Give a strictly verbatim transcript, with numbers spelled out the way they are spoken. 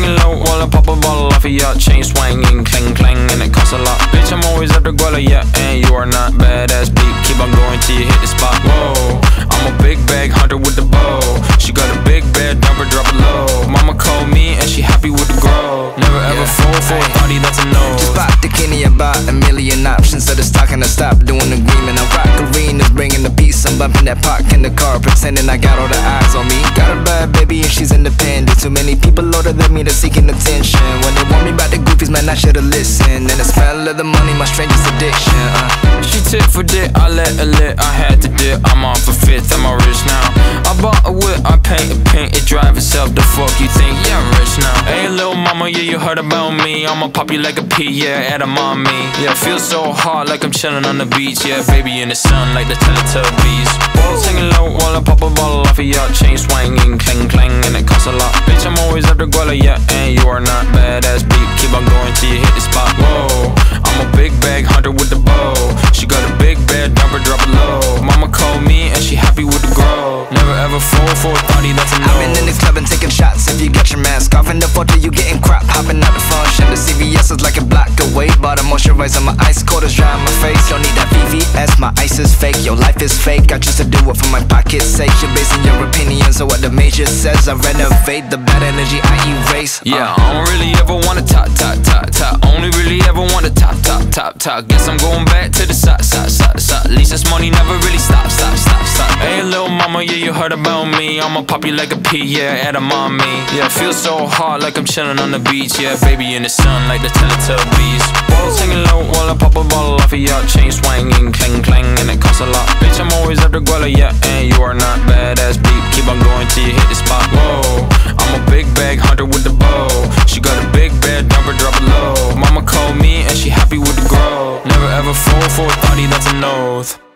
hanging low while I pop a bottle off of ya. Chain swinging, clang clang, and it costs a lot. Bitch, I'm always after Guala, yeah, and you are not badass beat. Keep on going till you hit the spot. Whoa, I'm a big bag hunter with the bow. She got a big bed, dump her, drop it low. Mama called me and she happy with the grow. Never ever yeah. fall for a party, that's a no. Just pop the Kenny about a million options. So it's talking to stop doing agreement. I rock arenas, bringing the peace. I'm bumping that park in the car, pretending I got all the eyes on me. Got a bad baby and she's independent. Too many people older than me, they're seeking attention. When they want me about the goofies, man, I should've listened. And the smell of the money, my strangest addiction. uh. She tip for dick, I let her lit. I had to dip, I'm off a fifth, I'm all rich now. I bought a whip, I paint a paint, it drive itself. The fuck you think? Yeah, I'm rich now. Hey, little mama, yeah, you heard about me. I'ma pop you like a pea, yeah, at a mommy. Yeah, feel so hot like I'm chilling on the beach. Yeah, baby in the sun like the Teletubbies. Balls hanging low while I pop a bottle off of ya. Chain swinging, clang clang, and it costs a lot. Bitch, I'm always after Guala, yeah, and you are not badass beat. Keep on going till you hit the spot. Whoa, I'm a big bag hunter with the bow. She got a big bed, dump her, drop it low. Mama called me and she happy with the grow. Never ever fall for a party, that's a no. I've been in this club and taking shots. If you got your mask off in the photo, you getting crap. Hopping out the function, the C V S is like a block away. Bought a moisturizer, my ice cold is dry on my face. Don't need that V V S, my ice is fake. Your life is fake, I choose to do it for my pocket's sake. You're basing your opinions on what the major says. I renovate the bad energy, I erase. uh. Yeah, I don't really ever wanna top, top, top, top. Only really ever wanna top, top, top, top. Guess I'm going back to the side, side, side, side. At least this money never really stop, stop, stop, stop. Hey, little mama, yeah, you heard about me. I'ma pop you like a pea, yeah, at a mommy. Yeah, feel so hot like I'm chilling on the beach. Yeah, baby in the sun like the Teletubbies. Balls hanging low while I pop a bottle off of ya. Chain swinging, clang clang, and it costs a lot. Bitch, I'm always after Guala, yeah, and you are not badass beat. Keep on going till you hit the spot. Whoa, I'm a big bag hunter with the bow. She got a big bed, dump her, drop it low. Mama called me and she happy with the grow. Never ever fall for a party, that's a no.